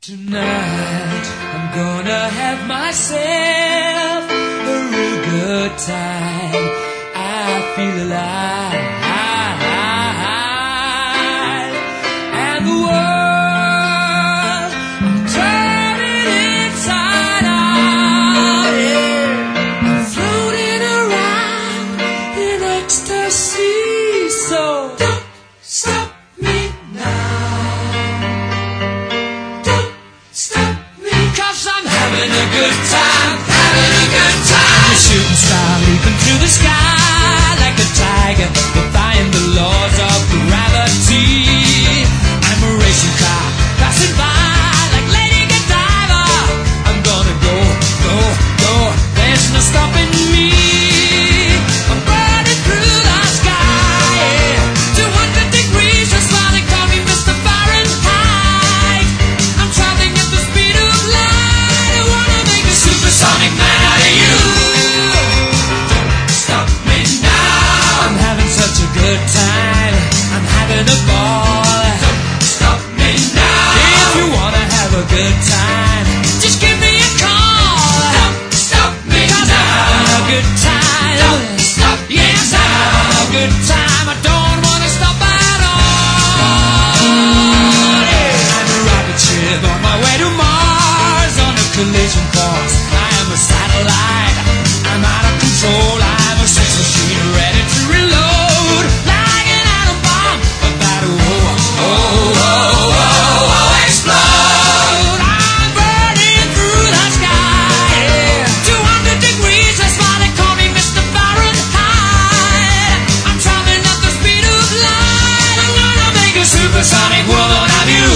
Tonight, I'm gonna have myself a real good time. I feel alive. And the world, I'm turning inside out. Yeah. I'm floating around in ecstasy. So don't stop me now. Having a good time, having a good time. A shooting star leaping through the sky like a tiger, defying the laws of gravity. I'm a racing car passing by like Lady Godiva. I'm gonna go, go, go. There's no stopping me. I'm burning through the sky, yeah. 200 degrees, that's why they call me Mr. Fahrenheit. I'm traveling at the speed of light. Supersonic man out of you. Don't stop me now. I'm having such a good time. I'm having a ball. Don't stop me now. If you wanna have a good time, just give me a call. Don't stop me now. I'm having a good time. Don't stop me now. I'm having a good time. I don't wanna stop at all. Yeah. I'm a rocket ship on my way to Mars on a collision course. A satellite, I'm out of control. I'm a sex machine ready to reload, like an atom bomb about to explode. I'm burning through the sky, yeah. 200 degrees, that's why they call me Mr. Fahrenheit. I'm traveling at the speed of light. I'm gonna make a supersonic woman of you.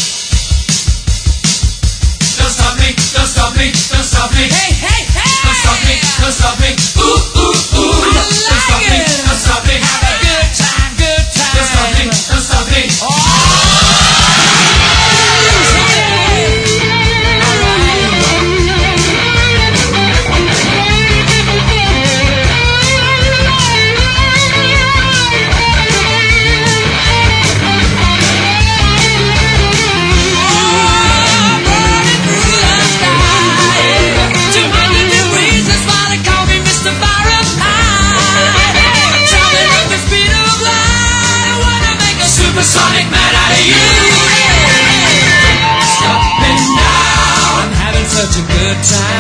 Don't stop me, don't stop me, don't stop me. Hey, hey, hey! Don't stop me, don't stop me. Ooh, ooh, ooh. Don't stop me, don't stop me. Have a good time, good time. Don't stop me, don't stop me. Supersonic man out of you. Stop me now. I'm having such a good time.